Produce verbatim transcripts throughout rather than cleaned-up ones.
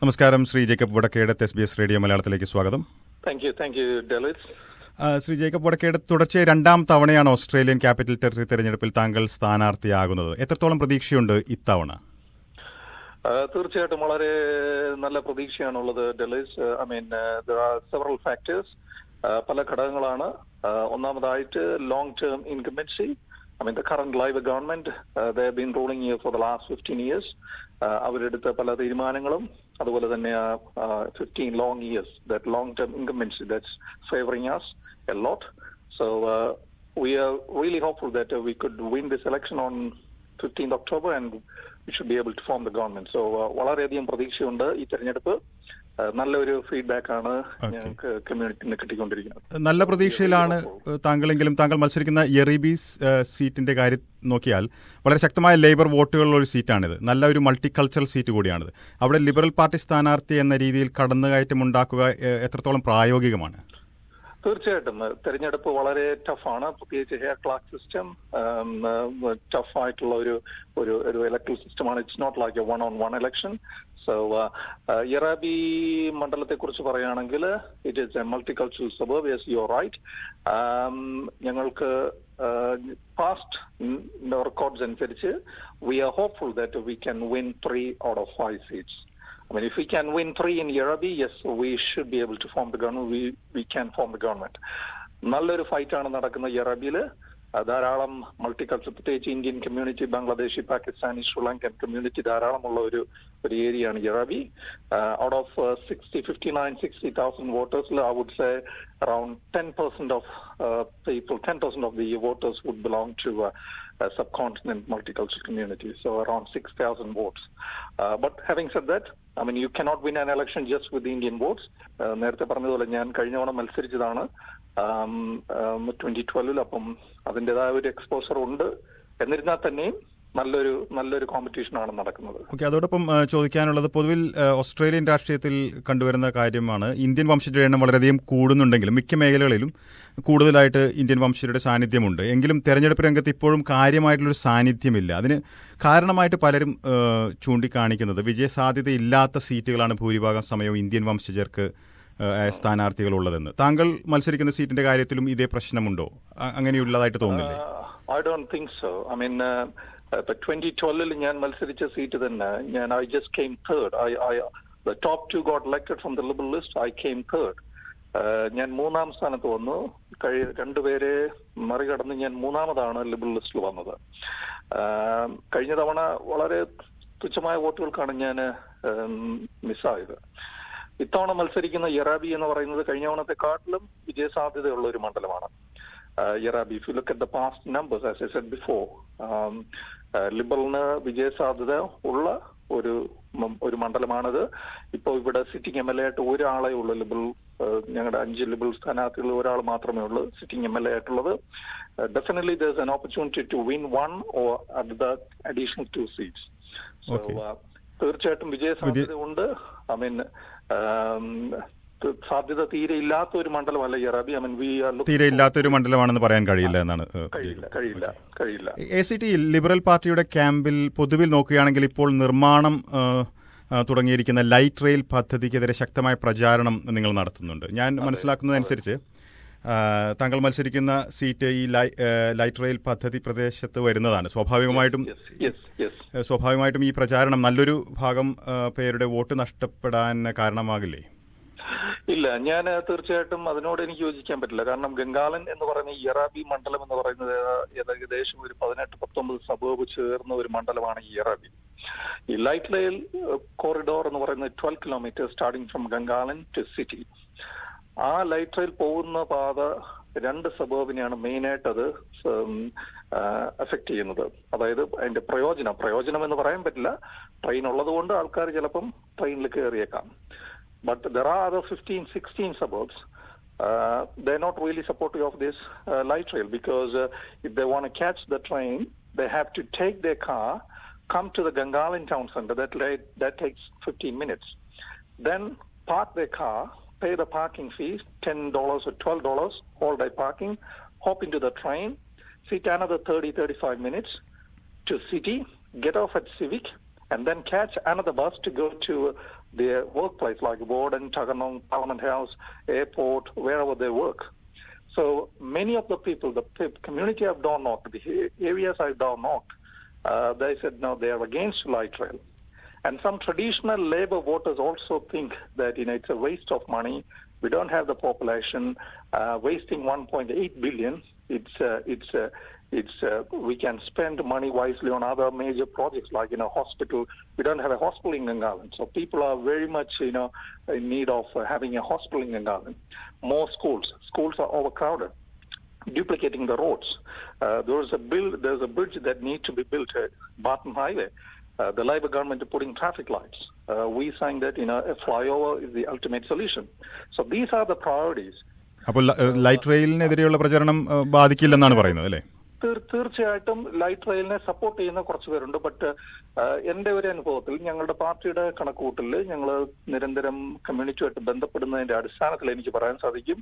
നമസ്കാരം. Shri Jacob Vadakkedath, S B S radio മലയാളത്തിലേക്ക് സ്വാഗതം. Thank you thank you Delys. Shri Jacob Vadakkedath, തുടർച്ചയായി രണ്ടാം തവണയാണ് ഓസ്ട്രേലിയൻ ക്യാപിറ്റൽ ടെറിട്ടറി തെരഞ്ഞെടുപ്പിൽ താങ്കൾ സ്ഥാനാർത്ഥിയാകുന്നത്. എത്രത്തോളം പ്രതീക്ഷയുണ്ട് ഇത്തവണ? തീർച്ചയായിട്ടും വളരെ നല്ല പ്രതീക്ഷയാണുള്ളത് Delys. I mean there are several factors. പല ഘടകങ്ങളാണ്. ഒന്നാമതായിട്ട് long term incumbency. I mean, the current Labor government, uh, they have been ruling here for the last fifteen years. അവരെടുത്ത പല തീരുമാനങ്ങളും അതുപോലെ തന്നെ fifteen long years, that long-term incumbency that's favoring us a lot. So uh, we are really hopeful that uh, we could win this election on fifteenth October and we should be able to form the government. So uh, വളരെയധികം പ്രതീക്ഷയുണ്ട്. ഈ തെരഞ്ഞെടുപ്പ് നല്ലൊരു feedback ആണ് ഞങ്ങൾക്ക് കമ്മ്യൂണിറ്റിന് കിട്ടിക്കൊണ്ടിരിക്കുന്നത്. നല്ല പ്രതീക്ഷയിലാണ് താങ്കളെങ്കിലും താങ്കൾ മത്സരിക്കുന്ന യെറീബീസ് സീറ്റിന്റെ കാര്യം നോക്കിയാൽ വളരെ ശക്തമായ ലേബർ വോട്ടുകളുള്ള ഒരു സീറ്റാണിത്. നല്ല ഒരു മൾട്ടി കൾച്ചറൽ സീറ്റ് കൂടിയാണിത്. അവിടെ ലിബറൽ പാർട്ടി സ്ഥാനാർത്ഥി എന്ന രീതിയിൽ കടന്നുകയറ്റം ഉണ്ടാക്കുക എത്രത്തോളം പ്രായോഗികമാണ്? തീർച്ചയായിട്ടും തെരഞ്ഞെടുപ്പ് വളരെ ടഫാണ്. പ്രത്യേകിച്ച് ഹെയർ ക്ലാർക്ക് സിസ്റ്റം ടഫ് ആയിട്ടുള്ള ഒരു ഒരു ഇലക്ട്രൽ സിസ്റ്റമാണ്. It's not like a one on one election. So Yerrabi മണ്ഡലത്തെ കുറിച്ച് പറയുകയാണെങ്കിൽ it is a multicultural suburb. Yes, you are right. ഞങ്ങൾക്ക് പാസ്റ്റ് റെക്കോർഡ്സ് അനുസരിച്ച് we are hopeful that we can win three out of five seats. I mean, if we can win three in Yerabi, yes, we should be able to form the government. We we can form the government. നല്ലൊരു ഫൈറ്റാണ് നടക്കുന്ന യറാബിയിൽ. ധാരാളം multiculture, പ്രത്യേകിച്ച് Indian community, Bangladeshi, Pakistani, Sri Lankan community ധാരാളമുള്ള ഒരു ഒരു ഏരിയയാണ് Yerrabi. Out of sixty fifty nine sixty thousand വോട്ടേഴ്സിൽ I would say around ten percent of people ten percent of the voters would belong to Uh, subcontinent multicultural community, so around six thousand votes. Uh, but having said that, I mean, you cannot win an election just with the Indian votes. നേരത്തെ പറഞ്ഞതുപോലെ ഞാൻ കഴിഞ്ഞ തവണ മത്സരിച്ചതാണ് twenty ട്വൽവിൽ. അപ്പം അതിൻ്റെതായ ഒരു exposure ഉണ്ട്. എന്നിരുന്നാൽ തന്നെയും നല്ലൊരു നല്ലൊരു കോമ്പറ്റീഷനാണ് നടക്കുന്നത്. ഓക്കെ, അതോടൊപ്പം ചോദിക്കാനുള്ളത്, പൊതുവിൽ ഓസ്ട്രേലിയൻ രാഷ്ട്രീയത്തിൽ കണ്ടുവരുന്ന കാര്യമാണ് ഇന്ത്യൻ വംശജരുടെ എണ്ണം വളരെയധികം കൂടുന്നുണ്ടെങ്കിലും മിക്ക മേഖലകളിലും കൂടുതലായിട്ട് ഇന്ത്യൻ വംശജരുടെ സാന്നിധ്യമുണ്ട്. എങ്കിലും തെരഞ്ഞെടുപ്പ് രംഗത്ത് ഇപ്പോഴും കാര്യമായിട്ടുള്ളൊരു സാന്നിധ്യമില്ല. അതിന് കാരണമായിട്ട് പലരും ചൂണ്ടിക്കാണിക്കുന്നത് വിജയസാധ്യതയില്ലാത്ത സീറ്റുകളാണ് ഭൂരിഭാഗം സമയവും ഇന്ത്യൻ വംശജർക്ക് സ്ഥാനാർത്ഥികളുള്ളതെന്ന്. താങ്കൾ മത്സരിക്കുന്ന സീറ്റിന്റെ കാര്യത്തിലും ഇതേ പ്രശ്നമുണ്ടോ? അങ്ങനെയുള്ളതായിട്ട് തോന്നുന്നില്ലേ? I don't think so. I mean, uh, ഇപ്പൊ ട്വന്റി ട്വൽവിൽ ഞാൻ മത്സരിച്ച സീറ്റ് തന്നെ ഞാൻ I just came third. I I the top two got elected from the Liberal list. I came third. ഞാൻ മൂന്നാം സ്ഥാനത്ത് വന്നു. രണ്ടുപേരെ മറികടന്ന് ഞാൻ മൂന്നാമതാണ് ലിബറൽ ലിസ്റ്റിൽ വന്നത്. കഴിഞ്ഞ തവണ വളരെ തുച്ഛമായ വോട്ടുകൾക്കാണ് ഞാൻ മിസ്സായത്. ഇത്തവണ മത്സരിക്കുന്ന യറാബി എന്ന് പറയുന്നത് കഴിഞ്ഞ തവണത്തെക്കാട്ടിലും വിജയസാധ്യതയുള്ള ഒരു മണ്ഡലമാണ്. Uh, Yerabi, if you look at the past numbers, as I said before, um, uh, ലിബറലിന് വിജയസാധ്യത ഉള്ള ഒരു ഒരു മണ്ഡലമാണിത്. ഇപ്പോൾ ഇവിടെ സിറ്റിംഗ് എം എൽ എ ആയിട്ട് ഒരാളെ ഉള്ളൂ. ലിബറൽ ഞങ്ങളുടെ അഞ്ച് ലിബറൽ സ്ഥാനാർത്ഥികൾ ഒരാൾ മാത്രമേ ഉള്ളൂ സിറ്റിംഗ് എം എൽ എ ആയിട്ടുള്ളത്. Definitely there is an opportunity to win one or at the additional two seats. So തീർച്ചയായിട്ടും വിജയസാധ്യത ഉണ്ട്. ഐ മീൻ സാധ്യത തീരെ ഇല്ലാത്ത ഒരു മണ്ഡലമല്ല Yerrabi. I mean we are തീരെ ഇല്ലാത്തൊരു മണ്ഡലമാണെന്ന് പറയാൻ കഴിയില്ല എന്നാണ്. കഴിയില്ല കഴിയില്ല കഴിയില്ല എ സി ടി ലിബറൽ പാർട്ടിയുടെ ക്യാമ്പിൽ പൊതുവിൽ നോക്കുകയാണെങ്കിൽ ഇപ്പോൾ നിർമ്മാണം തുടങ്ങിയിരിക്കുന്ന ലൈറ്റ് റെയിൽ പദ്ധതിക്കെതിരെ ശക്തമായ പ്രചാരണം നിങ്ങൾ നടത്തുന്നുണ്ട്. ഞാൻ മനസ്സിലാക്കുന്നതനുസരിച്ച് താങ്കൾ മത്സരിക്കുന്ന സീറ്റ് ഈ ലൈറ്റ് റെയിൽ പദ്ധതി പ്രദേശത്ത് വരുന്നതാണ്. സ്വാഭാവികമായിട്ടും സ്വാഭാവികമായിട്ടും ഈ പ്രചാരണം നല്ലൊരു ഭാഗം പേരുടെ വോട്ട് നഷ്ടപ്പെടാൻ കാരണമാകില്ലേ? ഇല്ല, ഞാൻ തീർച്ചയായിട്ടും അതിനോട് എനിക്ക് യോജിക്കാൻ പറ്റില്ല. കാരണം ഗംഗാലൻ എന്ന് പറയുന്ന യറാബി മണ്ഡലം എന്ന് പറയുന്നത് ഏകദേശം ഒരു പതിനെട്ട് പത്തൊമ്പത് സബർബ് ചേർന്ന ഒരു മണ്ഡലമാണ് ഈ യറാബി. ഈ ലൈറ്റ് റെയിൽ കോറിഡോർ എന്ന് പറയുന്നത് twelve kilometre starting from Gungahlin to city. ആ ലൈറ്റ് റെയിൽ പോകുന്ന പാത രണ്ട് സബർബിനെയാണ് മെയിനായിട്ട് അത് എഫക്ട് ചെയ്യുന്നത്. അതായത് അതിന്റെ പ്രയോജനം പ്രയോജനം എന്ന് പറയാൻ പറ്റില്ല. ട്രെയിൻ ഉള്ളത് കൊണ്ട് ആൾക്കാർ ചിലപ്പം ട്രെയിനിൽ കയറിയേക്കാം. But there are other fifteen, sixteen suburbs. Uh, they're not really supportive of this uh, light rail because uh, if they want to catch the train, they have to take their car, come to the Gangalan town center. That that takes fifteen minutes. Then park their car, pay the parking fees, ten dollars or twelve dollars, all day parking, hop into the train, sit another thirty, thirty-five minutes to city, get off at Civic, and then catch another bus to go to their workplace like Warden, Tuggeranong, Parliament House, airport, wherever they work. So many of the people, the community I've door knocked, the areas I've door knocked, uh, they said no, they are against light rail. And some traditional Labour voters also think that, you know, it's a waste of money. We don't have the population uh, wasting one point eight billion. It's uh, it's uh, it's uh, we can spend money wisely on other major projects like, you know, hospital. We don't have a hospital in Gangalan, so people are very much, you know, in need of uh, having a hospital in Gangalan. More schools. Schools are overcrowded, duplicating the roads. Uh, there's a bill. There's a bridge that needs to be built at Barton Highway. Uh, the Labour government is putting traffic lights. Uh, we saying that, you know, a flyover is the ultimate solution. So these are the priorities. അപ്പോൾ light റെയിലിനെതിരെയുള്ള പ്രചരണം ബാധിക്കില്ലെന്നാണ് പറയുന്നത് അല്ലേ? തീർച്ചയായിട്ടും light റെയിലിനെ support ചെയ്യുന്ന കുറച്ച് പേരുണ്ട്. ബട്ട് എന്റെ ഒരു അനുഭവത്തിൽ ഞങ്ങളുടെ പാർട്ടിയുടെ കണക്കുകൂട്ടലിൽ ഞങ്ങൾ നിരന്തരം കമ്മ്യൂണിറ്റിയുമായിട്ട് ബന്ധപ്പെടുന്നതിന്റെ അടിസ്ഥാനത്തിൽ എനിക്ക് പറയാൻ സാധിക്കും,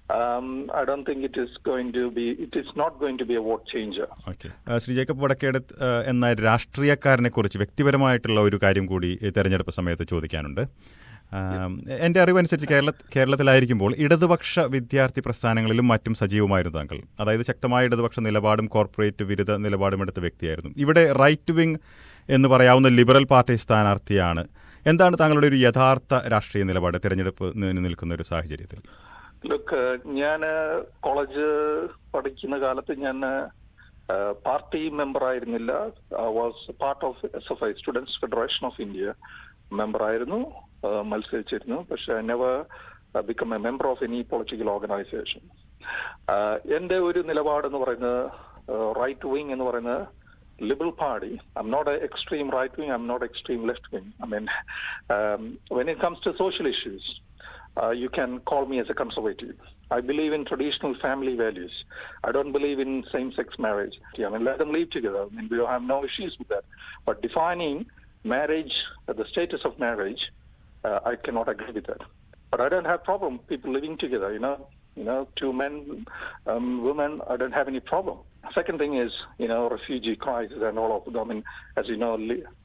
I don't think it is going to be it is not going to be a vote changer. Okay, Shri Jacob Vadakked എന്ന രാഷ്ട്രീയക്കാരനെ കുറിച്ച് വ്യക്തിപരമായിട്ടുള്ള ഒരു കാര്യം കൂടി തെരഞ്ഞെടുപ്പ് സമയത്ത് ചോദിക്കാനുണ്ട്. എൻ്റെ അറിവനുസരിച്ച് കേരള കേരളത്തിലായിരിക്കുമ്പോൾ ഇടതുപക്ഷ വിദ്യാർത്ഥി പ്രസ്ഥാനങ്ങളിലും മറ്റും സജീവമായിരുന്നു താങ്കൾ. അതായത് ശക്തമായ ഇടതുപക്ഷ നിലപാടും കോർപ്പറേറ്റ് വിരുദ്ധ നിലപാടും എടുത്ത വ്യക്തിയായിരുന്നു. ഇവിടെ റൈറ്റ് വിങ് എന്ന് പറയാവുന്ന ലിബറൽ പാർട്ടി സ്ഥാനാർത്ഥിയാണ്. എന്താണ് താങ്കളുടെ ഒരു യഥാർത്ഥ രാഷ്ട്രീയ നിലപാട് തിരഞ്ഞെടുപ്പ് നിൽക്കുന്ന ഒരു സാഹചര്യത്തിൽ? ലുക്ക്, ഞാൻ കോളേജ് പഠിക്കുന്ന കാലത്ത് ഞാൻ പാർട്ടി മെമ്പർ ആയിരുന്നില്ല. Was part of S F I, Students Federation of India member ആയിരുന്നു, മത്സരിച്ചിരുന്നു. പക്ഷെ I never became a member of any political organisation. എന്റെ ഒരു നിലപാടെന്ന് പറയുന്നത് റൈറ്റ് വിങ് എന്ന് പറയുന്നത് Liberal Party. I'm not an extreme right wing. I'm not extreme left wing. I mean, um, when it comes to social issues, uh, you can call me as a conservative. I believe in traditional family values. I don't believe in same-sex marriage. I mean, let them live together. I mean, we have no issues with that. But defining marriage, uh, the status of marriage, uh, I cannot agree with that. But I don't have problem people living together. You know, you know, two men, um, women. I don't have any problem. Second thing is, you know, refugee crisis and all of them. I mean, as you know,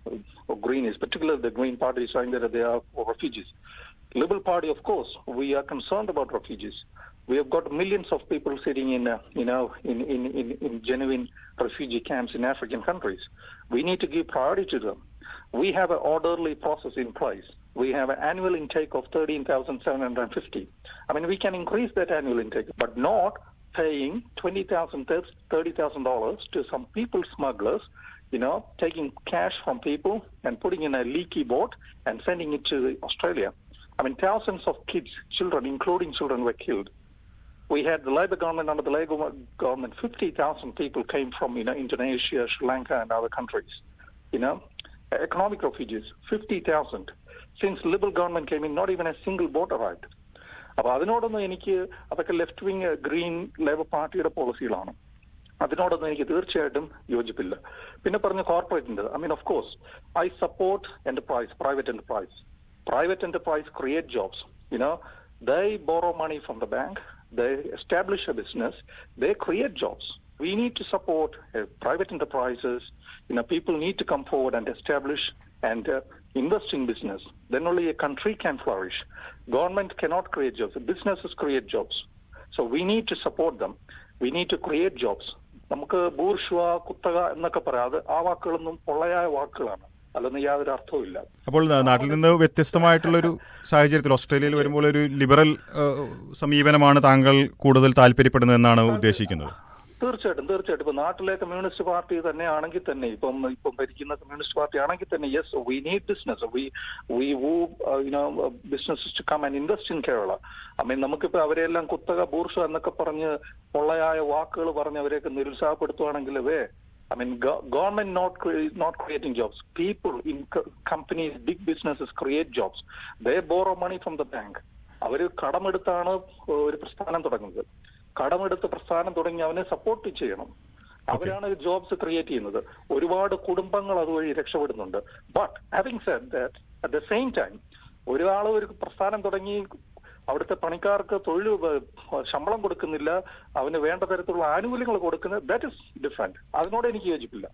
Green is, particularly the Green Party, is saying that they are for refugees. Liberal Party, of course, we are concerned about refugees. We have got millions of people sitting in, uh, you know, in, in, in, in genuine refugee camps in African countries. We need to give priority to them. We have an orderly process in place. We have an annual intake of thirteen thousand seven hundred fifty. I mean, we can increase that annual intake, but not paying twenty thousand dollars, thirty thousand dollars to some people smugglers, you know, taking cash from people and putting in a leaky boat and sending it to Australia. I mean, thousands of kids, children, including children, were killed. We had the Labour government, under the Labour government, fifty thousand people came from, you know, Indonesia, Sri Lanka and other countries. You know, economic refugees, fifty thousand. Since Liberal government came in, not even a single boat arrived. അപ്പൊ അതിനോടൊന്നും എനിക്ക്, അതൊക്കെ left wing green labour പാർട്ടിയുടെ പോളിസികളാണ്, അതിനോടൊന്നും എനിക്ക് തീർച്ചയായിട്ടും യോജിപ്പില്ല. പിന്നെ പറഞ്ഞ കോർപ്പറേറ്റിന്റെ, I mean of course I support enterprise, private enterprise. Private enterprise create jobs. You know, they borrow money from the bank, they establish a business, they create jobs. We need to support uh, private enterprises. You know, people need to come forward and establish and uh, invest in business. Then only a country can flourish. Government cannot create jobs. Businesses create jobs. So we need to support them. We need to create jobs. നമുക്ക് bourgeois, കുത്തക എന്നൊക്കെ പറയാതെ ആ വാക്കുകളൊന്നും പൊള്ളയായ വാക്കുകളാണ്, അല്ലെന്ന് യാതൊരു അർത്ഥവും ഇല്ല. അപ്പോൾ നാട്ടിൽ നിന്ന് വ്യത്യസ്തമായിട്ടുള്ളൊരു സാഹചര്യത്തിൽ ഓസ്ട്രേലിയയിൽ വരുമ്പോൾ ഒരു ലിബറൽ സമീപനമാണ് താങ്കൾ കൂടുതൽ താല്പര്യപ്പെടുന്നതെന്നാണ് ഉദ്ദേശിക്കുന്നത്? തീർച്ചയായിട്ടും തീർച്ചയായിട്ടും ഇപ്പൊ നാട്ടിലെ കമ്മ്യൂണിസ്റ്റ് പാർട്ടി തന്നെ ആണെങ്കിൽ തന്നെ, ഇപ്പം ഇപ്പം ഭരിക്കുന്ന കമ്മ്യൂണിസ്റ്റ് പാർട്ടി ആണെങ്കിൽ തന്നെ, yes, we need business, we we woo you know business to come and invest in Kerala. I mean, നമുക്കിപ്പോ അവരെല്ലാം കുത്തക ബൂർഷ എന്നൊക്കെ പറഞ്ഞ് പൊള്ളയായ വാക്കുകൾ പറഞ്ഞ് അവരെയൊക്കെ നിരുത്സാഹപ്പെടുത്തുവാണെങ്കിൽ വേ, I mean, go- government not cre- not creating jobs. People in co- companies, big businesses create jobs. They borrow money from the bank. അവര് കടമെടുത്താണ് ഒരു പ്രസ്ഥാനം തുടങ്ങുന്നത്. കടമെടുത്ത് പ്രസ്ഥാനം തുടങ്ങി അവനെ സപ്പോർട്ട് ചെയ്യണം. അവരാണ് ജോബ്സ് ക്രിയേറ്റ് ചെയ്യുന്നത്. ഒരുപാട് കുടുംബങ്ങൾ അതുവഴി രക്ഷപ്പെടുന്നുണ്ട്. But having said that, at the same time ഒരാൾ ഒരു പ്രസ്ഥാനം തുടങ്ങി അവിടുത്തെ പണിക്കാർക്ക് തൊഴിൽ ശമ്പളം കൊടുക്കുന്നില്ല, അവന് വേണ്ട തരത്തിലുള്ള ആനുകൂല്യങ്ങൾ കൊടുക്കുന്നത്, ദാറ്റ് ഇസ് ഡിഫറെന്റ്. അതിനോട് എനിക്ക് യോജിപ്പില്ല.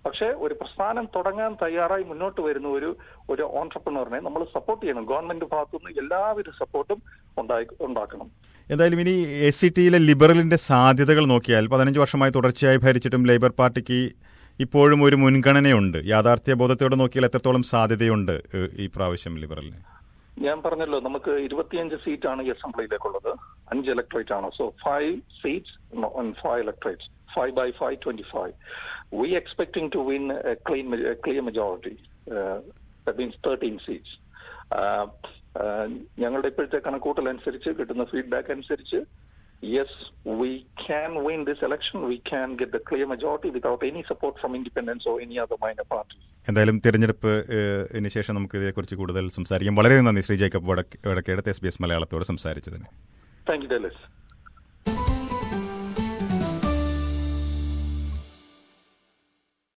പക്ഷേ ഒരു പ്രസ്ഥാനം തുടങ്ങാൻ തയ്യാറായി മുന്നോട്ട് വരുന്ന ഒരു ഒരു ഓൺട്രപ്രണറിനെ നമ്മൾ സപ്പോർട്ട് ചെയ്യണം. ഗവൺമെന്റ് ഭാഗത്തുനിന്ന് എല്ലാവിധ സപ്പോർട്ടും ഉണ്ടായി ഉണ്ടാക്കണം. എന്തായാലും ഇനി എ സി ടിയിലെ ലിബറലിന്റെ സാധ്യതകൾ നോക്കിയാൽ പതിനഞ്ച് വർഷമായി തുടർച്ചയായി ഭരിച്ചിട്ടും ലേബർ പാർട്ടിക്ക് ഇപ്പോഴും ഒരു മുൻഗണനയുണ്ട്. യാഥാർത്ഥ്യ ബോധത്തോടെ നോക്കിയാൽ എത്രത്തോളം സാധ്യതയുണ്ട് ഈ പ്രാവശ്യം ലിബറലിന്? ഞാൻ പറഞ്ഞല്ലോ, നമുക്ക് ഇരുപത്തിയഞ്ച് സീറ്റാണ് ഈ അസംബ്ലിയിലേക്കുള്ളത്, അഞ്ച് ഇലക്ട്രേറ്റ് ആണ്. So five seats five electorates, five by five twenty five. We expecting to win clean clear majority, that means thirteen seats. ഞങ്ങളുടെ ഇപ്പോഴത്തെ കണക്കൂട്ടൽ അനുസരിച്ച്, കിട്ടുന്ന ഫീഡ്ബാക്ക് അനുസരിച്ച്, yes, we can win this election. We can get the clear majority without any support from independents or any other minor parties. എന്തായാലും തിരഞ്ഞെടുപ്പ് ഇതിന് ശേഷം നമുക്ക് ഇതേക്കുറിച്ച് കൂടുതൽ സംസാരിക്കാം. വളരെ നന്ദി Shri Jacob Vadakkedath S B S മലയാളത്തോട് സംസാരിച്ചതിന്. Thank you Delys.